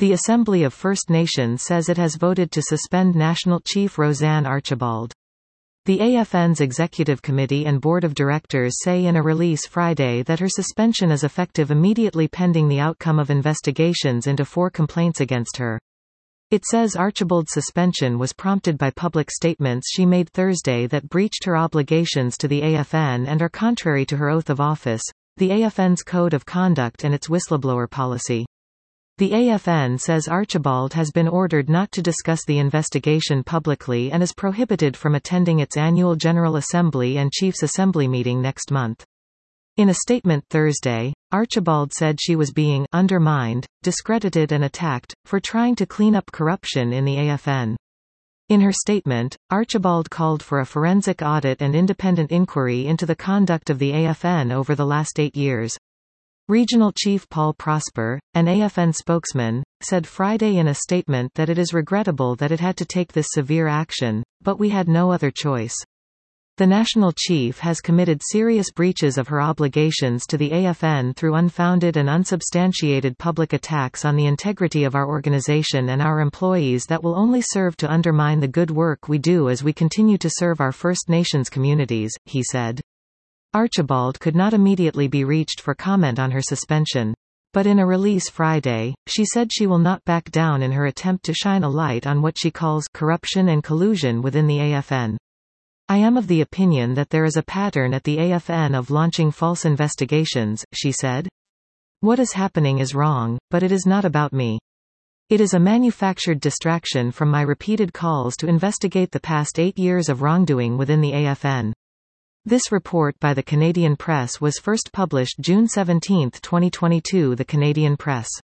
The Assembly of First Nations says it has voted to suspend National Chief Roseanne Archibald. The AFN's Executive Committee and Board of Directors say in a release Friday that her suspension is effective immediately pending the outcome of investigations into 4 complaints against her. It says Archibald's suspension was prompted by public statements she made Thursday that breached her obligations to the AFN and are contrary to her oath of office, the AFN's code of conduct and its whistleblower policy. The AFN says Archibald has been ordered not to discuss the investigation publicly and is prohibited from attending its annual General Assembly and Chiefs Assembly meeting next month. In a statement Thursday, Archibald said she was being undermined, discredited and attacked, for trying to clean up corruption in the AFN. In her statement, Archibald called for a forensic audit and independent inquiry into the conduct of the AFN over the last 8 years. Regional Chief Paul Prosper, an AFN spokesman, said Friday in a statement that it is regrettable that it had to take this severe action, but we had no other choice. The national chief has committed serious breaches of her obligations to the AFN through unfounded and unsubstantiated public attacks on the integrity of our organization and our employees that will only serve to undermine the good work we do as we continue to serve our First Nations communities, he said. Archibald could not immediately be reached for comment on her suspension. But in a release Friday, she said she will not back down in her attempt to shine a light on what she calls corruption and collusion within the AFN. I am of the opinion that there is a pattern at the AFN of launching false investigations, she said. What is happening is wrong, but it is not about me. It is a manufactured distraction from my repeated calls to investigate the past 8 years of wrongdoing within the AFN. This report by the Canadian Press was first published June 17, 2022. The Canadian Press.